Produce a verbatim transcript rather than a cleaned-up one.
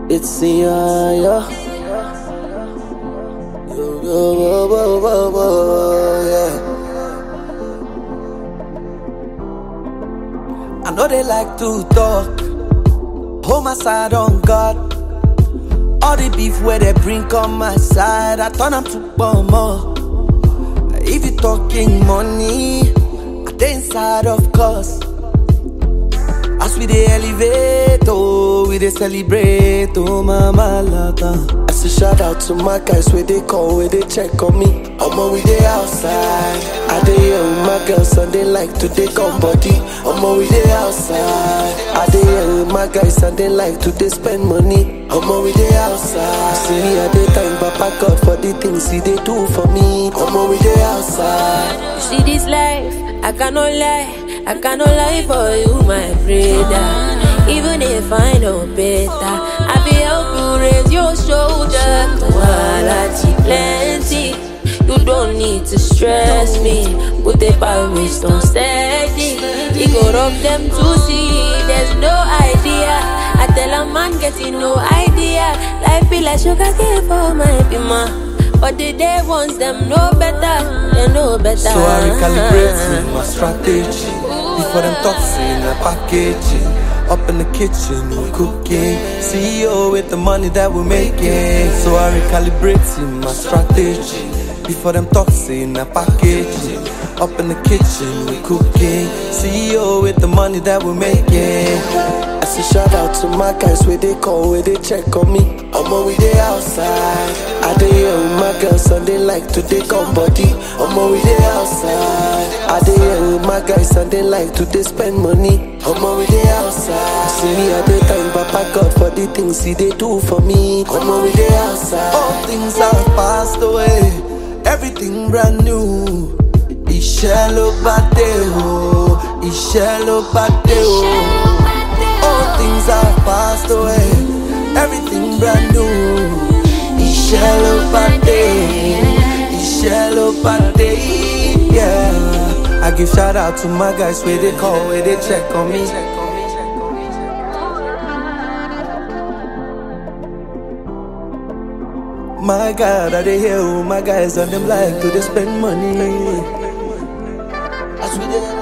It's the yeah, yeah. Yo, yo, yo, yo, yo, yo, yeah. I know they like to talk. Hold my side on God. All the beef where they bring on my side, I turn them to bomber. If you talking money, I dey inside of course. As we dey elevate, oh, we dey celebrate, oh, mama lata. I say shout out to my guys where they call, where they check on me. Omo, we dey outside. I dey here with my girls and they like to take on body. Omo, we dey outside. I dey here with my guys and they like to dey spend money. Omo, we dey outside. See me at the time, Papa God for the things he dey do for me. Omo, we dey outside. You see this life, I cannot lie. I cannot lie for you, my brother. Even if I know better, I be help you raise your shoulder. Quality plenty. You don't need to stress me. Put the power on steady. You go rub them to see. There's no idea. I tell a man getting no idea. Life be like sugar cane for my bima. But the day ones them know better. They know better. So I recalibrate my strategy. Before them toxin, I packaging. Up in the kitchen, we cooking. C E O with the money that we're making. So I recalibrate my strategy. Before them toxin, I packaging. Up in the kitchen, we cooking. C E O with the money that we're making. I say shout out to my guys where they call, where they check on me. Omo, we dey outside. I dey here with my girls and they like to take on body. Omo, we dey outside. I dey here with my guys and they like to dey spend money. Omo, we dey outside. See me at the time, Papa God for the things he dey do for me. Omo, we dey outside. All things have passed away, everything brand new. Iṣẹ́ ló bá dé o, iṣẹ́ ló bá dé o. All things have passed away, everything brand new. Iṣẹ́ ló bá dé, iṣẹ́ ló bá dé, yeah. I give shout out to my guys where they call, where they check on me. My God, I dey here with my guys and them like to they spend money. As we dey